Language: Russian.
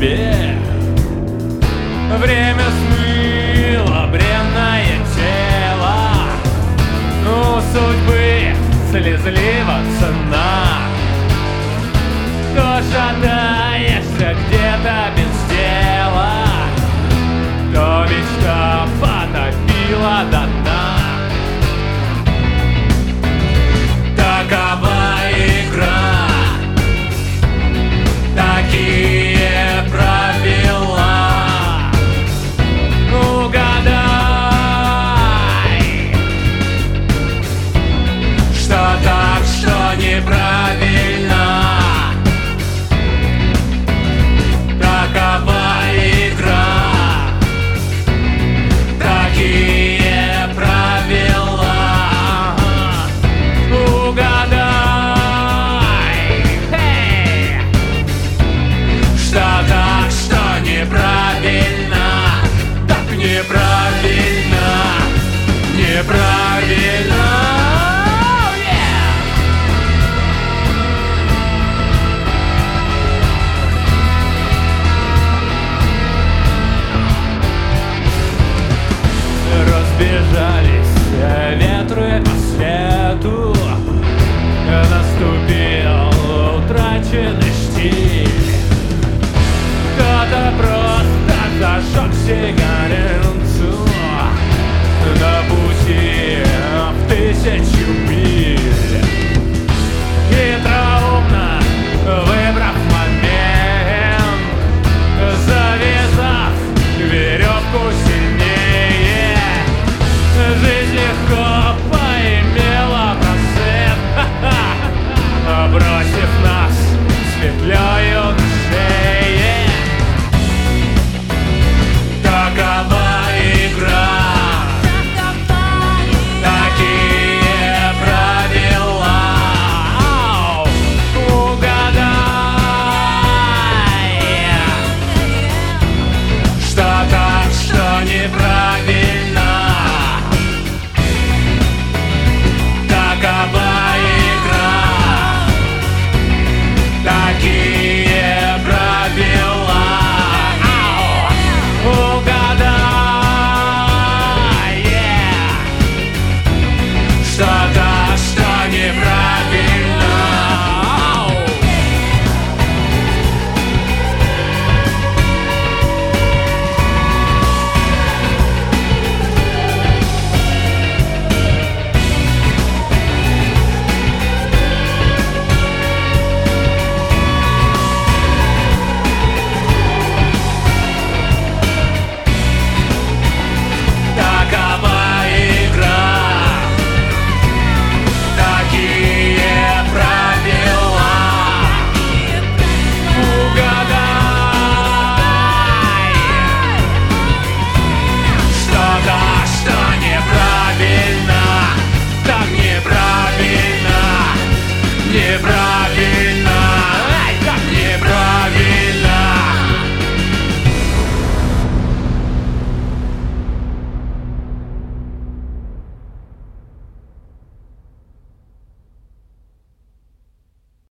тебе. Время смыло бренное тело, у судьбы слезлива цена. То шатаешься где-то без дела, то мечта потопила до дна. Такова игра, такие правила. Угадай, что так, что неправильно. Такова игра, такие правила. Угадай, что так, что неправильно. Так неправильно, неправильно. Разбежались ветры по свету, наступил утраченный штиль. Кто-то просто зажег сигарету на пути в тысячи